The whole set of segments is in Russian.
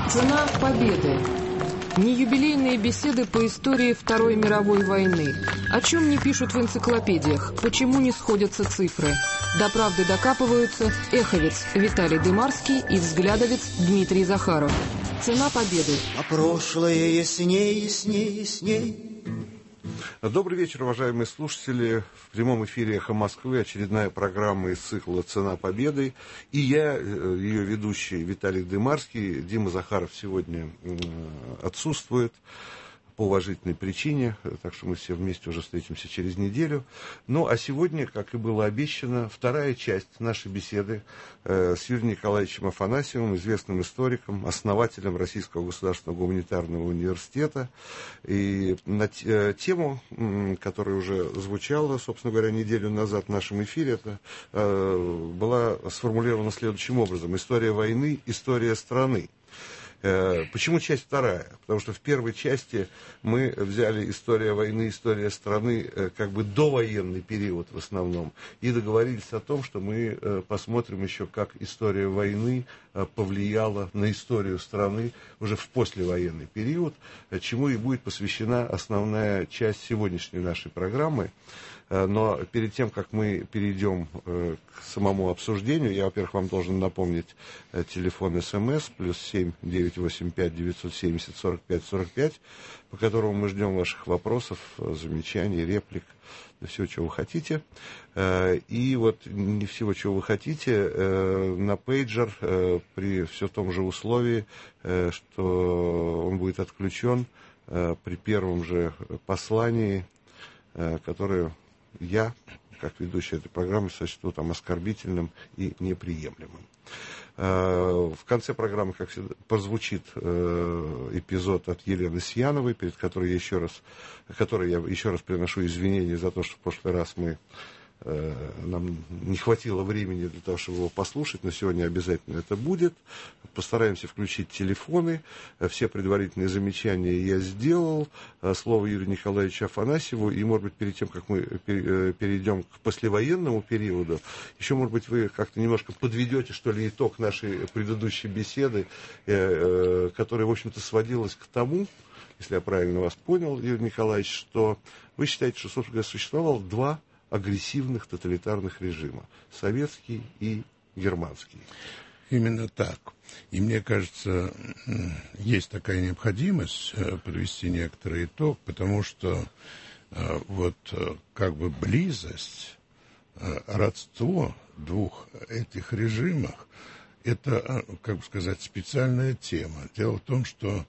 Цена победы. Неюбилейные беседы по истории Второй мировой войны. О чем не пишут в энциклопедиях, почему не сходятся цифры. До правды докапываются эховец Виталий Дымарский и взглядовец Дмитрий Захаров. Цена победы. А прошлое ясней, ясней, ясней. Добрый вечер, уважаемые слушатели. В прямом эфире «Эхо Москвы» очередная программа из цикла «Цена победы». И я, ее ведущий Виталий Дымарский. Дима Захаров сегодня отсутствует по уважительной причине, так что мы все вместе уже встретимся через неделю. Ну, а сегодня, как и было обещано, вторая часть нашей беседы с Юрием Николаевичем Афанасьевым, известным историком, основателем Российского государственного гуманитарного университета. И на тему, которая уже звучала, собственно говоря, неделю назад в нашем эфире, это была сформулирована следующим образом: история войны, история страны. Почему часть вторая? Потому что в первой части мы взяли история войны, история страны, как бы довоенный период в основном, и договорились о том, что мы посмотрим еще, как история войны повлияла на историю страны уже в послевоенный период, чему и будет посвящена основная часть сегодняшней нашей программы. Но перед тем, как мы перейдем к самому обсуждению, я, во-первых, вам должен напомнить телефон СМС +7 985 970 45 45, по которому мы ждем ваших вопросов, замечаний, реплик, всего, чего вы хотите. И вот не всего, чего вы хотите, на пейджер при все том же условии, что он будет отключен при первом же послании, которое я, как ведущий этой программы, сочту там оскорбительным и неприемлемым. В конце программы, как всегда, прозвучит эпизод от Елены Сияновой, перед которой я еще раз приношу извинения за то, что в прошлый раз нам не хватило времени для того, чтобы его послушать, но сегодня обязательно это будет. Постараемся включить телефоны. Все предварительные замечания я сделал. Слово Юрию Николаевичу Афанасьеву. И, может быть, перед тем, как мы перейдем к послевоенному периоду, еще, может быть, вы как-то немножко подведете, что ли, итог нашей предыдущей беседы, которая, в общем-то, сводилась к тому, если я правильно вас понял, Юрий Николаевич, что вы считаете, что, собственно говоря, существовало два агрессивных тоталитарных режима: советский и германский. Именно так. И мне кажется, есть такая необходимость подвести некоторый итог, потому что вот как бы близость, родство двух этих режимов, это, как бы сказать, специальная тема. Дело в том, что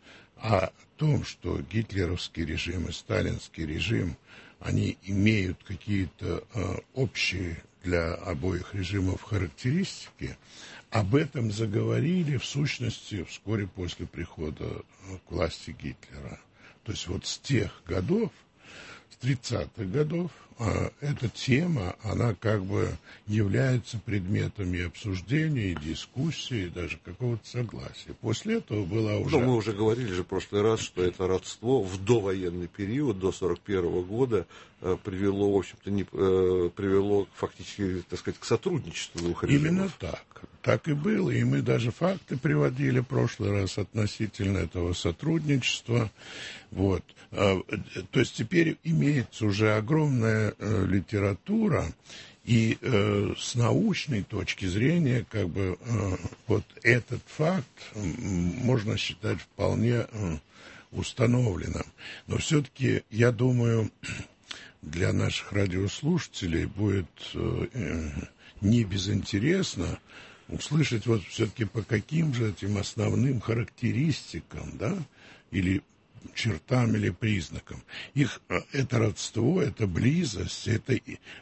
гитлеровский режим и сталинский режим, они имеют какие-то общие для обоих режимов характеристики. Об этом заговорили, в сущности, вскоре после прихода к власти Гитлера. То есть вот с тех годов, с 30-х годов, эта тема, она как бы является предметом и обсуждения, и дискуссии, и даже какого-то согласия. После этого была уже... Но мы уже говорили же в прошлый раз, что это родство в довоенный период, до 1941 года, привело, в общем-то, привело фактически, так сказать, к сотрудничеству двух режимов. Именно так. Так и было. И мы даже факты приводили в прошлый раз относительно этого сотрудничества. Вот. То есть теперь имеется уже огромная литература, и с научной точки зрения, как бы, вот этот факт можно считать вполне установленным. Но все-таки, я думаю, для наших радиослушателей будет не безинтересно услышать вот все-таки по каким же этим основным характеристикам, да, или чертам, или признакам. Это родство, это близость, это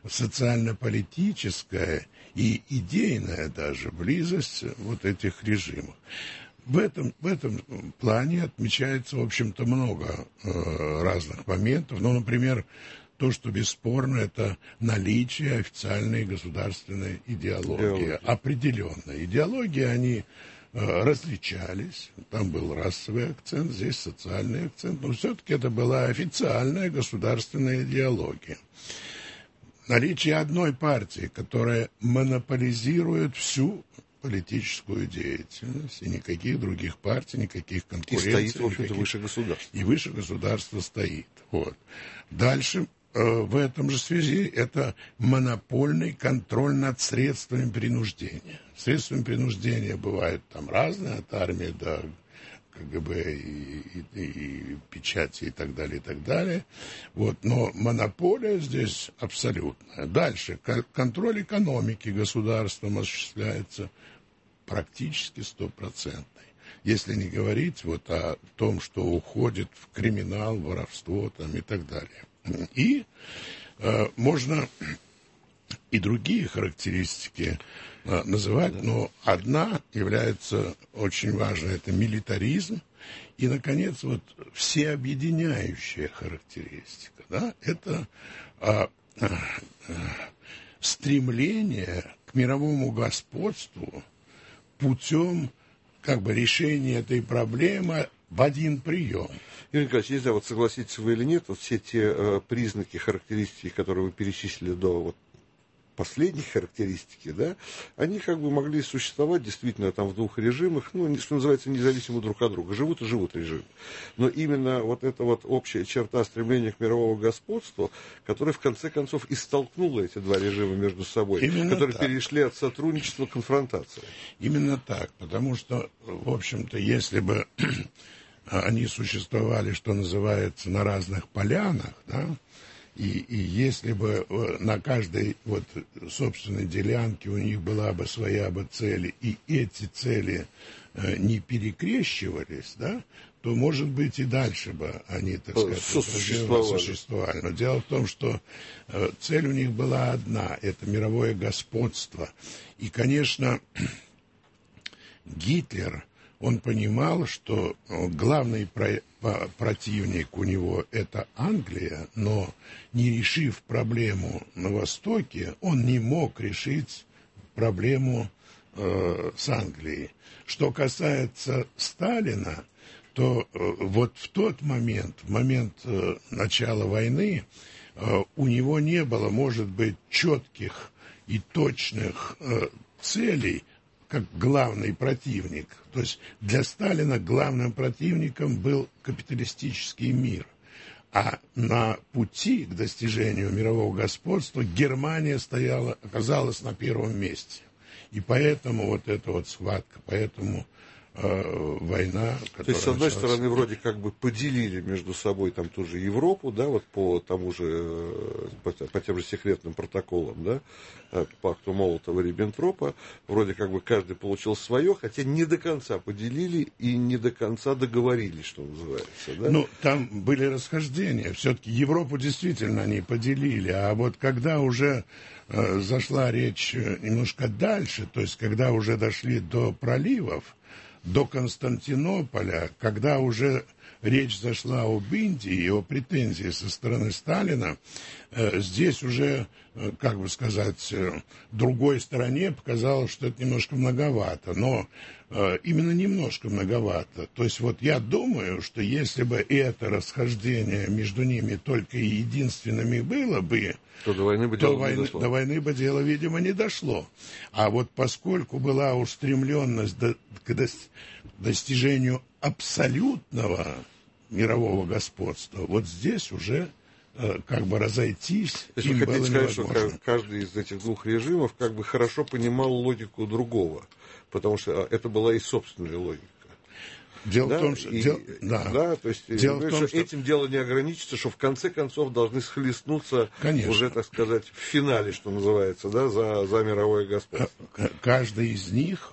социально-политическая и идейная даже близость вот этих режимов. В этом плане отмечается, в общем-то, много разных моментов. Ну, например, то, что бесспорно, это наличие официальной государственной идеологии. Определенной идеологии, они различались. Там был расовый акцент, здесь социальный акцент. Но все-таки это была официальная государственная идеология. Наличие одной партии, которая монополизирует всю политическую деятельность, и никаких других партий, никаких И конкуренций. стоит, в общем-то, выше государства. И выше государства стоит. Вот. Дальше в этом же связи это монопольный контроль над средствами принуждения. Средствами принуждения бывают там разные, от армии до КГБ и печати и так далее, и так далее. Вот. Но монополия здесь абсолютная. Дальше. Контроль экономики государством осуществляется практически 100%. Если не говорить вот о том, что уходит в криминал, воровство там, и так далее. И можно и другие характеристики называть, но одна является очень важной, это милитаризм. И, наконец, вот всеобъединяющая характеристика, да, это стремление к мировому господству путем как бы решения этой проблемы в один прием. Юрий Николаевич, не знаю, вот согласитесь вы или нет, вот все те признаки, характеристики, которые вы перечислили до вот последней характеристики, да, они как бы могли существовать действительно там в двух режимах, ну, что называется, независимо друг от друга. Живут и живут режимы. Но именно вот эта вот общая черта стремления к мировому господству, которая в конце концов и столкнула эти два режима между собой, Именно которые так. перешли от сотрудничества к конфронтации. Именно так, потому что, в общем-то, если бы они существовали, что называется, на разных полянах, да, и если бы на каждой вот собственной делянке у них была бы своя бы цель, и эти цели не перекрещивались, да, то, может быть, и дальше бы они, так сказать, существовали. Но дело в том, что цель у них была одна – это мировое господство. И, конечно, Гитлер, он понимал, что главный противник у него – это Англия, но не решив проблему на Востоке, он не мог решить проблему с Англией. Что касается Сталина, то вот в тот момент, в момент начала войны, у него не было, может быть, четких и точных целей, как главный противник. То есть для Сталина главным противником был капиталистический мир. А на пути к достижению мирового господства Германия оказалась на первом месте. И поэтому вот эта вот схватка, поэтому война, которая... То есть, с одной стороны, вроде как бы поделили между собой там ту же Европу, да, вот по тому же, по тем же секретным протоколам, да, пакту Молотова-Риббентропа, вроде как бы каждый получил свое, хотя не до конца поделили и не до конца договорились, что называется, да? Ну, там были расхождения. Все-таки Европу действительно они поделили, а вот когда уже зашла речь немножко дальше, то есть когда уже дошли до проливов, до Константинополя, когда уже речь зашла об Индии и о претензии со стороны Сталина, здесь уже, как бы сказать, другой стороне показалось, что это немножко многовато. Но именно немножко многовато. То есть вот я думаю, что если бы это расхождение между ними только и единственными было бы, то до войны бы дело, видимо, не дошло. А вот поскольку была устремленность к достижению абсолютного мирового господства, вот здесь уже как бы разойтись. То есть вы хотите сказать, что каждый из этих двух режимов как бы хорошо понимал логику другого, потому что это была и собственная логика. Дело в том, что этим дело не ограничится, что в конце концов должны схлестнуться уже, так сказать, в финале, что называется, да, за мировое господство. Каждый из них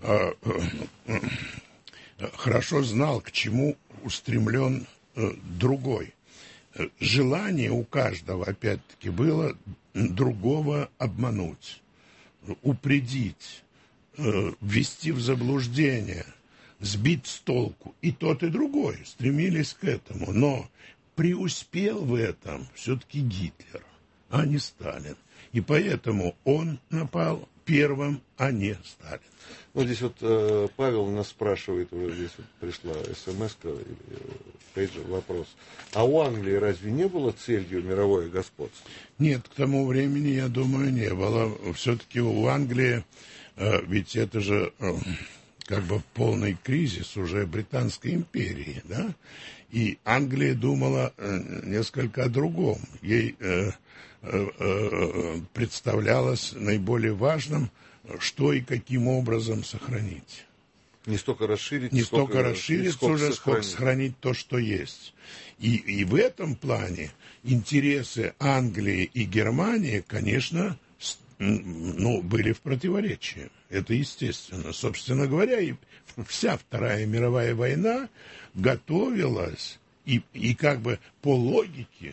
хорошо знал, к чему устремлен другой. Желание у каждого, опять-таки, было другого обмануть, упредить, ввести в заблуждение, сбить с толку. И тот, и другой стремились к этому. Но преуспел в этом все-таки Гитлер, а не Сталин. И поэтому он напал первым, а не Сталин. Ну, здесь вот Павел нас спрашивает, уже здесь вот пришла смс-ка, пейджер, вопрос. А у Англии разве не было целью мировое господство? Нет, к тому времени, я думаю, не было. Все-таки у Англии ведь это же как бы полный кризис уже Британской империи, да? И Англия думала несколько о другом. Ей представлялось наиболее важным, что и каким образом сохранить. Не столько расширить, сколько сохранить то, что есть. И в этом плане интересы Англии и Германии, конечно, были в противоречии. Это естественно. Собственно говоря, и вся Вторая мировая война готовилась и как бы по логике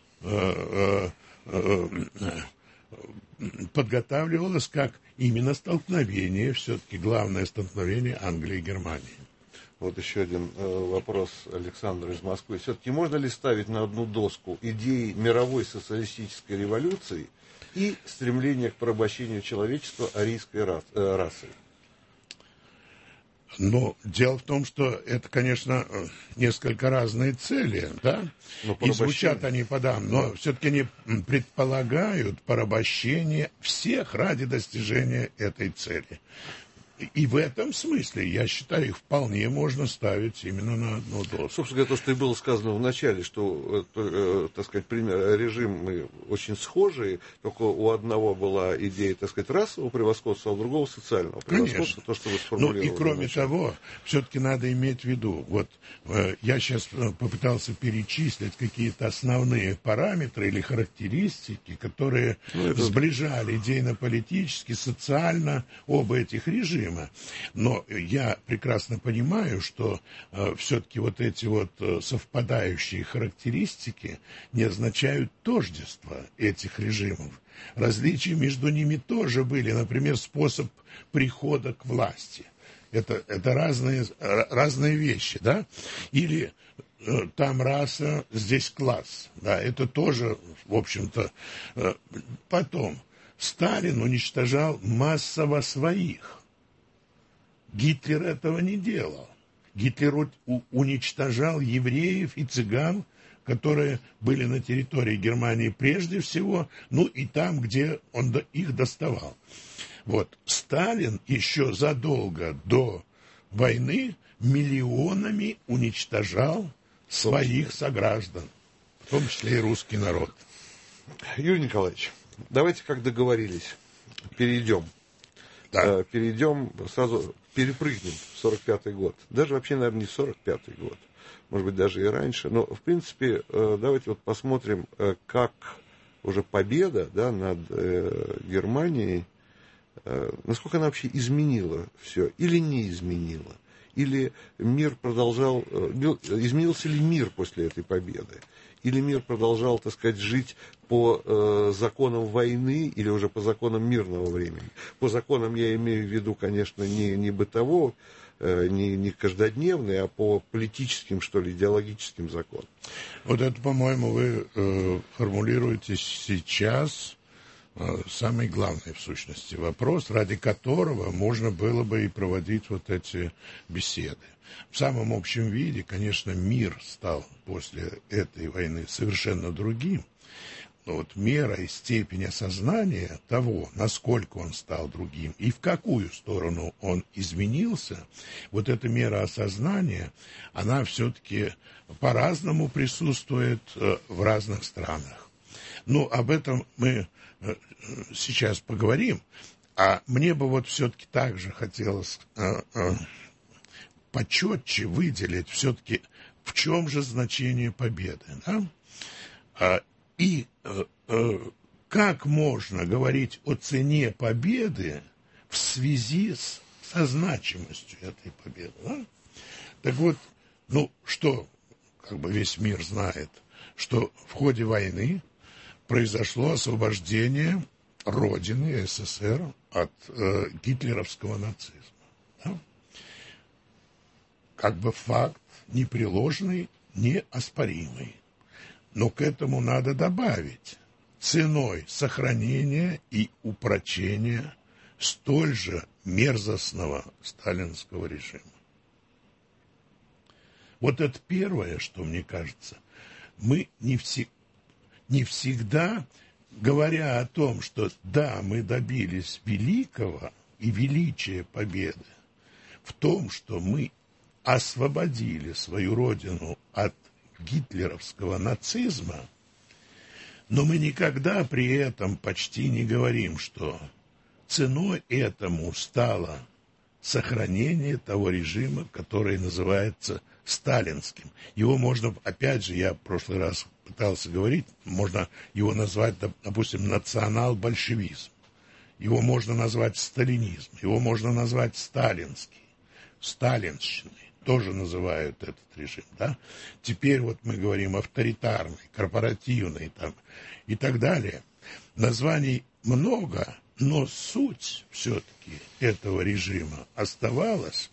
подготавливалась как именно столкновение, все-таки главное столкновение Англии и Германии. Вот еще один вопрос Александра из Москвы. Все-таки можно ли ставить на одну доску идеи мировой социалистической революции и стремление к порабощению человечества арийской расой? Но дело в том, что это, конечно, несколько разные цели, да? И звучат они но все-таки они предполагают порабощение всех ради достижения этой цели. И в этом смысле, я считаю, их вполне можно ставить именно на одну доску. Собственно говоря, то, что и было сказано в начале, что, так сказать, режимы очень схожие, только у одного была идея, так сказать, расового превосходства, а у другого социального превосходства. Конечно. То, что вы сформулировали. И кроме того, все-таки надо иметь в виду, вот я сейчас попытался перечислить какие-то основные параметры или характеристики, которые сближали идейно-политически, социально оба этих режима. Но я прекрасно понимаю, что все-таки вот эти вот совпадающие характеристики не означают тождество этих режимов. Различия между ними тоже были, например, способ прихода к власти. Это разные вещи, да? Или там раса, здесь класс, да? Это тоже, в общем-то, потом Сталин уничтожал массово своих. Гитлер этого не делал. Гитлер уничтожал евреев и цыган, которые были на территории Германии прежде всего, и там, где он их доставал. Вот. Сталин еще задолго до войны миллионами уничтожал своих сограждан, в том числе и русский народ. Юрий Николаевич, давайте, как договорились, перейдем сразу, перепрыгнем в 45-й год. Даже вообще, наверное, не в 45-й год. Может быть, даже и раньше. Но, в принципе, давайте вот посмотрим, как уже победа, да, над Германией, насколько она вообще изменила все или не изменила. Или мир продолжал... Изменился ли мир после этой победы? Или мир продолжал, так сказать, жить по законам войны или уже по законам мирного времени? По законам я имею в виду, конечно, не бытового, не каждодневный, а по политическим, что ли, идеологическим законам. Вот это, по-моему, вы формулируете сейчас самый главный, в сущности, вопрос, ради которого можно было бы и проводить вот эти беседы. В самом общем виде, конечно, мир стал после этой войны совершенно другим. Но вот мера и степень осознания того, насколько он стал другим и в какую сторону он изменился, вот эта мера осознания, она все-таки по-разному присутствует в разных странах. Ну, об этом мы сейчас поговорим, а мне бы вот все-таки также хотелось почетче выделить все-таки, в чем же значение победы, да? И как можно говорить о цене победы в связи со значимостью этой победы, да? Так вот, что как бы весь мир знает, что в ходе войны произошло освобождение Родины СССР от гитлеровского нацизма. Да? Как бы факт непреложный, неоспоримый. Но к этому надо добавить ценой сохранения и упрочения столь же мерзостного сталинского режима. Вот это первое, что мне кажется, мы не всегда, говоря о том, что да, мы добились великого и величие победы в том, что мы освободили свою родину от гитлеровского нацизма, но мы никогда при этом почти не говорим, что ценой этому стало сохранение того режима, который называется сталинским. Его можно, опять же, я в прошлый раз пытался говорить, можно его назвать, допустим, национал-большевизм. Его можно назвать сталинизм, его можно назвать сталинский, сталинщиной. Тоже называют этот режим, да? Теперь вот мы говорим авторитарный, корпоративный там, и так далее. Названий много, но суть все-таки этого режима оставалась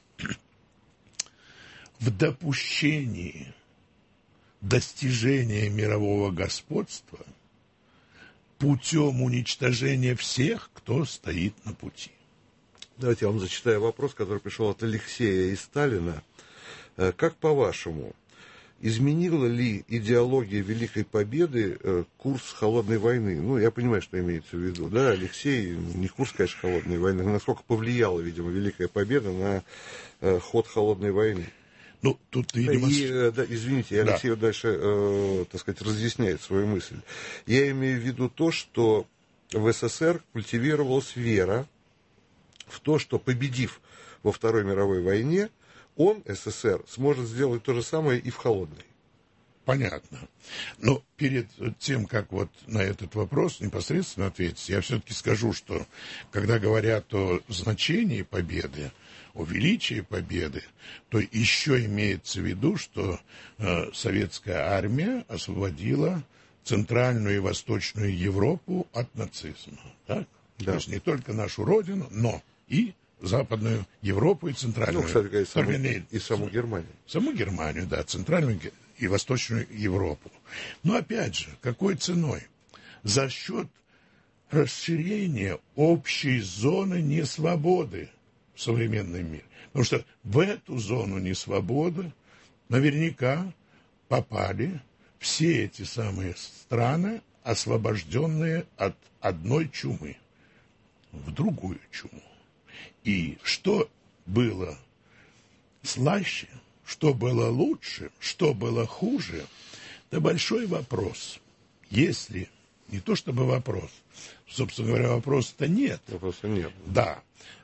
в допущении достижения мирового господства путем уничтожения всех, кто стоит на пути. Давайте я вам зачитаю вопрос, который пришел от Алексея из Сталина. Как по-вашему, изменила ли идеология Великой Победы курс холодной войны? Ну, я понимаю, что имеется в виду. Да, Алексей, не курс, конечно, холодной войны, но насколько повлияла, видимо, Великая Победа на ход холодной войны? Ну, тут, видимо... Да, извините, Алексей дальше, так сказать, разъясняет свою мысль. Я имею в виду то, что в СССР культивировалась вера в то, что, победив во Второй мировой войне, он, СССР, сможет сделать то же самое и в холодной. Понятно. Но перед тем, как вот на этот вопрос непосредственно ответить, я все-таки скажу, что когда говорят о значении победы, о величии победы, то еще имеется в виду, что советская армия освободила Центральную и Восточную Европу от нацизма. Так? Да. То есть не только нашу родину, но и Западную Европу и Центральную. Ну, кстати говоря, и саму Германию. Саму Германию, да, Центральную и Восточную Европу. Но опять же, какой ценой? За счет расширения общей зоны несвободы в современном мире. Потому что в эту зону несвободы наверняка попали все эти самые страны, освобожденные от одной чумы в другую чуму. И что было слаще, что было лучше, что было хуже, это большой вопрос. Если, не то чтобы вопрос, собственно говоря, вопроса-то нет. Вопроса нет. Да.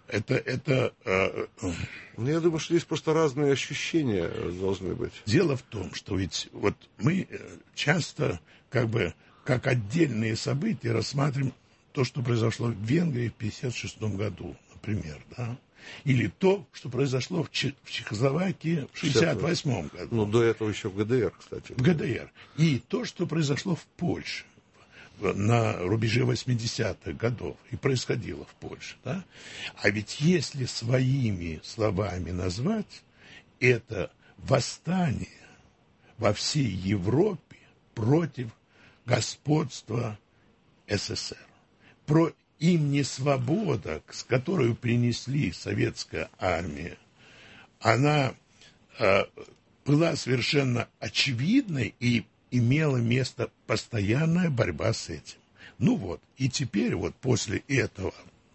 Ну, я думаю, что здесь просто разные ощущения должны быть. Дело в том, что ведь вот мы часто как отдельные события рассматриваем то, что произошло в Венгрии в 1956 году, например, да? Или то, что произошло в Чехословакии в 1968 году. Ну, до этого еще в ГДР, кстати. В ГДР. И то, что произошло в Польше на рубеже 80-х годов и происходило в Польше. Да? А ведь если своими словами назвать, это восстание во всей Европе против господства СССР. Им не свобода, с которой принесли советская армия, она была совершенно очевидной и имела место постоянная борьба с этим. Ну вот, и теперь вот после этого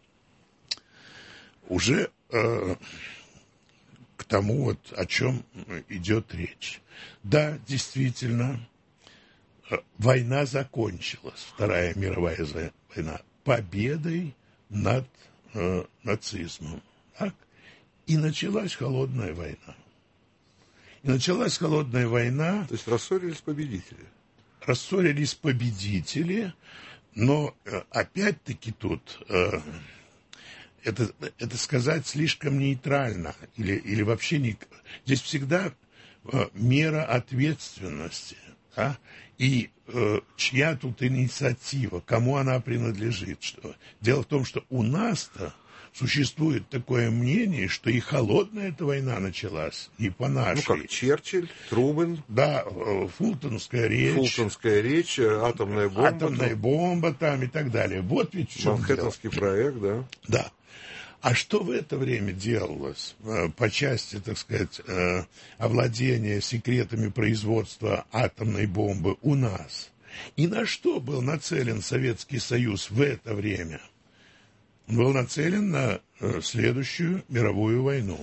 уже к тому вот, о чем идет речь. Да, действительно, война закончилась, Вторая мировая война, победой над нацизмом. Так? И началась холодная война. То есть рассорились победители. Рассорились победители, но опять-таки тут это сказать слишком нейтрально или вообще не... Здесь всегда мера ответственности, да? И чья тут инициатива, кому она принадлежит. Дело в том, что у нас-то существует такое мнение, что и холодная эта война началась, и по нашей. Ну, как Черчилль, Трумэн. Да, Фултонская речь. Атомная бомба там и так далее. Вот ведь в чем Манхэттенский проект, да. Да. А что в это время делалось по части, так сказать, овладения секретами производства атомной бомбы у нас? И на что был нацелен Советский Союз в это время? Он был нацелен на следующую мировую войну.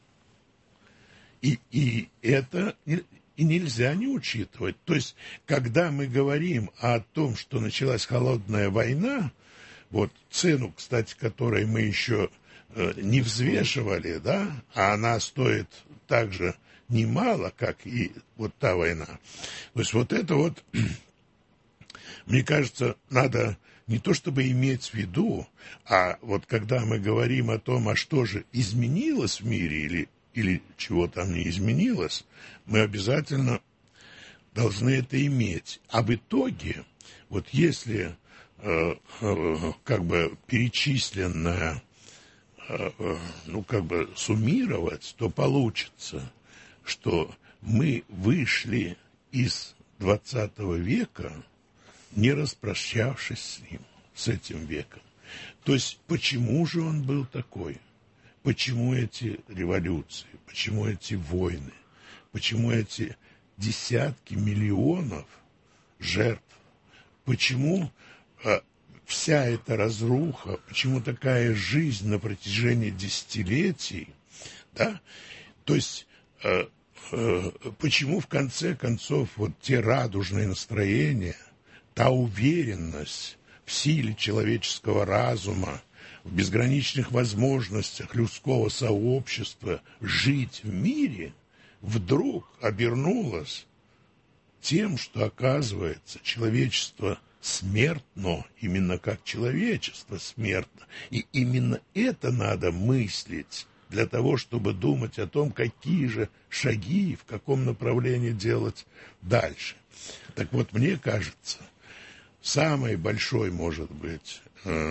И это и нельзя не учитывать. То есть, когда мы говорим о том, что началась холодная война, вот цену, кстати, которой мы еще не взвешивали, да, а она стоит так же немало, как и вот та война. То есть вот это вот, мне кажется, надо не то чтобы иметь в виду, а вот когда мы говорим о том, а что же изменилось в мире или чего там не изменилось, мы обязательно должны это иметь. А в итоге, вот если как бы перечисленное, ну как бы суммировать, то получится, что мы вышли из 20 века, не распрощавшись с ним, с этим веком. То есть почему же он был такой? Почему эти революции? Почему эти войны? Почему эти десятки миллионов жертв? Почему вся эта разруха? Почему такая жизнь на протяжении десятилетий? Да? То есть почему в конце концов вот те радужные настроения, та уверенность в силе человеческого разума, в безграничных возможностях людского сообщества жить в мире, вдруг обернулась тем, что, оказывается, человечество смертно, именно как человечество смертно. И именно это надо мыслить для того, чтобы думать о том, какие же шаги, в каком направлении делать дальше. Так вот, мне кажется, самый большой, может быть,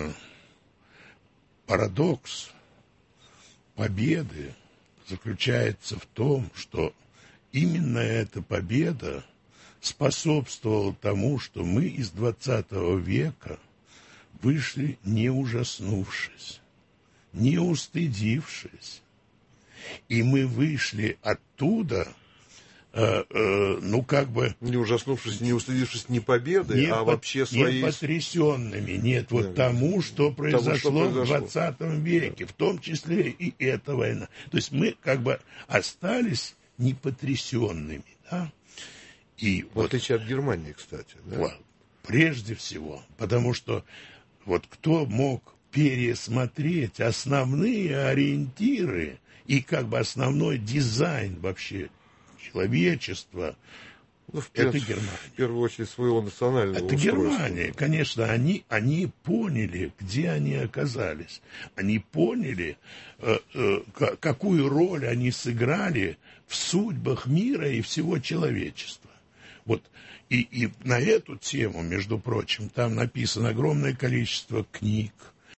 парадокс победы заключается в том, что именно эта победа способствовала тому, что мы из 20 века вышли не ужаснувшись, не устыдившись. И мы вышли оттуда, ну, как бы... Не ужаснувшись, не устыдившись не победы, а вообще своей... Не потрясенными, нет, вот тому, что произошло в 20 веке, в том числе и эта война. То есть мы как бы остались непотрясенными, да? И в отличие от Германии, кстати. Да? Вот, прежде всего, потому что вот кто мог пересмотреть основные ориентиры и как бы основной дизайн вообще человечества, это Германия. В первую очередь своего национального это устройства. Германия, конечно, они поняли, где они оказались. Они поняли, какую роль они сыграли в судьбах мира и всего человечества. Вот. И на эту тему, между прочим, там написано огромное количество книг,